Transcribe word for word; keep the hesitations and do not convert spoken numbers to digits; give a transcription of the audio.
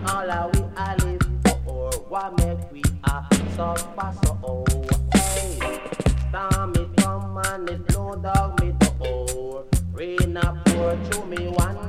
all of we a live for. What make we a suffer so? Hey, storm it come and it blow down me door. Rain a pour through me one